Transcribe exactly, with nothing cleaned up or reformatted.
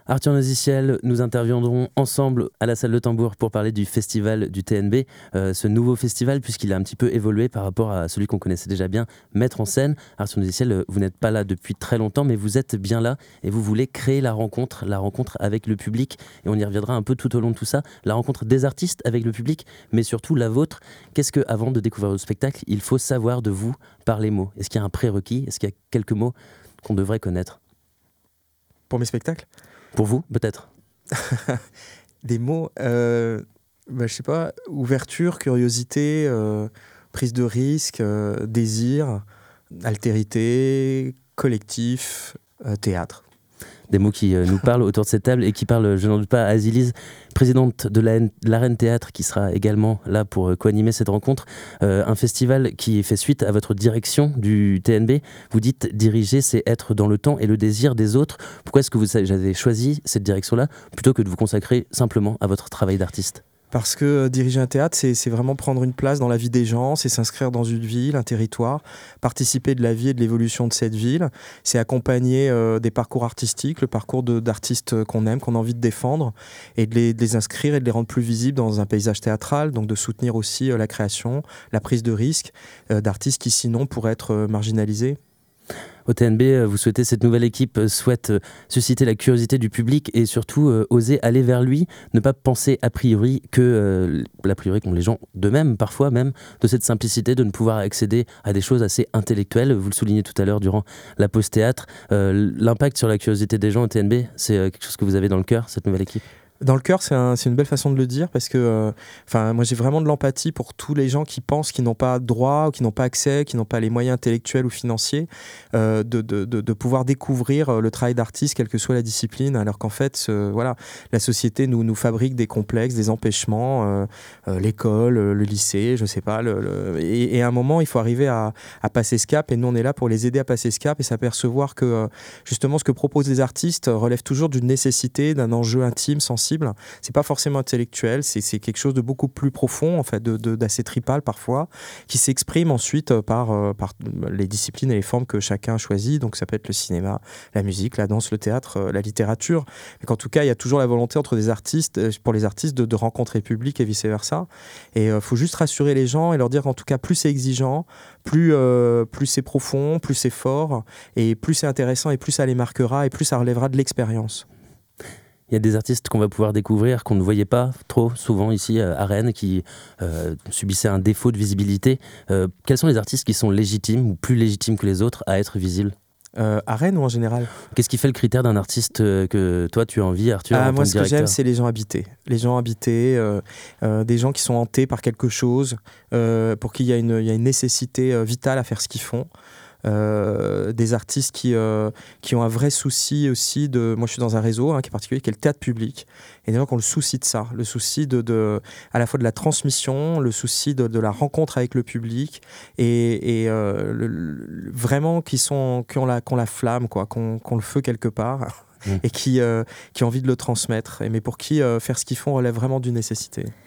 Arthur Noisy-Ciel, nous interviendrons ensemble à la salle de Tambour pour parler du festival du T N B, euh, ce nouveau festival puisqu'il a un petit peu évolué par rapport à celui qu'on connaissait déjà bien, Mettre en scène. Arthur Noisy-Ciel, vous n'êtes pas là depuis très longtemps, mais vous êtes bien là et vous voulez créer la rencontre, la rencontre avec le public, et on y reviendra un peu tout au long de tout ça, la rencontre des artistes avec le public, mais surtout la vôtre. Qu'est-ce que, avant de découvrir le spectacle, il faut savoir de vous par les mots? Est-ce qu'il y a un prérequis? Est-ce qu'il y a quelques mots qu'on devrait connaître? Pour mes spectacles? Pour vous, peut-être? Des mots, euh, bah, je sais pas, ouverture, curiosité, euh, prise de risque, euh, désir, altérité, collectif, euh, théâtre. Des mots qui euh, nous parlent autour de cette table et qui parlent, je n'en doute pas, à Azilise, présidente de la, l'Arène Théâtre, qui sera également là pour euh, co-animer cette rencontre. Euh, un festival qui fait suite à votre direction du T N B. Vous dites diriger, c'est être dans le temps et le désir des autres. Pourquoi est-ce que vous avez choisi cette direction-là plutôt que de vous consacrer simplement à votre travail d'artiste ? Parce que euh, diriger un théâtre, c'est, c'est vraiment prendre une place dans la vie des gens, c'est s'inscrire dans une ville, un territoire, participer de la vie et de l'évolution de cette ville, c'est accompagner euh, des parcours artistiques, le parcours de, d'artistes qu'on aime, qu'on a envie de défendre, et de les, de les inscrire et de les rendre plus visibles dans un paysage théâtral, donc de soutenir aussi euh, la création, la prise de risque euh, d'artistes qui sinon pourraient être euh, marginalisés. Au T N B, vous souhaitez, cette nouvelle équipe souhaite susciter la curiosité du public et surtout euh, oser aller vers lui, ne pas penser a priori que, euh, l'a priori qu'ont les gens d'eux-mêmes, parfois même, de cette simplicité de ne pouvoir accéder à des choses assez intellectuelles. Vous le soulignez tout à l'heure durant la pause théâtre. Euh, l'impact sur la curiosité des gens au T N B, c'est euh, quelque chose que vous avez dans le cœur, cette nouvelle équipe? Dans le cœur, c'est, un, c'est une belle façon de le dire parce que euh, moi j'ai vraiment de l'empathie pour tous les gens qui pensent qu'ils n'ont pas droit ou qui n'ont pas accès, qui n'ont pas les moyens intellectuels ou financiers euh, de, de, de, de pouvoir découvrir le travail d'artiste, quelle que soit la discipline, alors qu'en fait, ce, voilà, la société nous, nous fabrique des complexes, des empêchements, euh, euh, l'école, le lycée, je sais pas. Le, le, et, et à un moment, il faut arriver à, à passer ce cap et nous on est là pour les aider à passer ce cap et s'apercevoir que justement ce que proposent les artistes relève toujours d'une nécessité, d'un enjeu intime, sensible. C'est pas forcément intellectuel, c'est, c'est quelque chose de beaucoup plus profond, en fait, de, de, d'assez tripal parfois, qui s'exprime ensuite par, par les disciplines et les formes que chacun choisit. Donc ça peut être le cinéma, la musique, la danse, le théâtre, la littérature. Mais qu'en tout cas, il y a toujours la volonté entre des artistes, pour les artistes, de, de rencontrer le public et vice-versa. Et il euh, faut juste rassurer les gens et leur dire qu'en tout cas, plus c'est exigeant, plus, euh, plus c'est profond, plus c'est fort, et plus c'est intéressant, et plus ça les marquera, et plus ça relèvera de l'expérience. Il y a des artistes qu'on va pouvoir découvrir, qu'on ne voyait pas trop souvent ici à Rennes, qui euh, subissaient un défaut de visibilité. Euh, quels sont les artistes qui sont légitimes ou plus légitimes que les autres à être visibles ? Euh, à Rennes ou en général? Qu'est-ce qui fait le critère d'un artiste que toi tu as envie, Arthur, ah, en Moi, tant ce que directeur? que j'aime, c'est les gens habités. Les gens habités, euh, euh, des gens qui sont hantés par quelque chose, euh, pour qu'il y a une, il y a une nécessité euh, vitale à faire ce qu'ils font. Euh, des artistes qui, euh, qui ont un vrai souci aussi de... Moi, je suis dans un réseau hein, qui est particulier, qui est le théâtre public. Et des gens qui ont le souci de ça, le souci de, de, à la fois de la transmission, le souci de, de la rencontre avec le public, et, et euh, le, le, vraiment qui, sont, qui, ont la, qui ont la flamme, quoi, qui ont, qui ont le feu quelque part, mmh. et qui, euh, qui ont envie de le transmettre. Et, mais pour qui euh, faire ce qu'ils font relève vraiment d'une nécessité.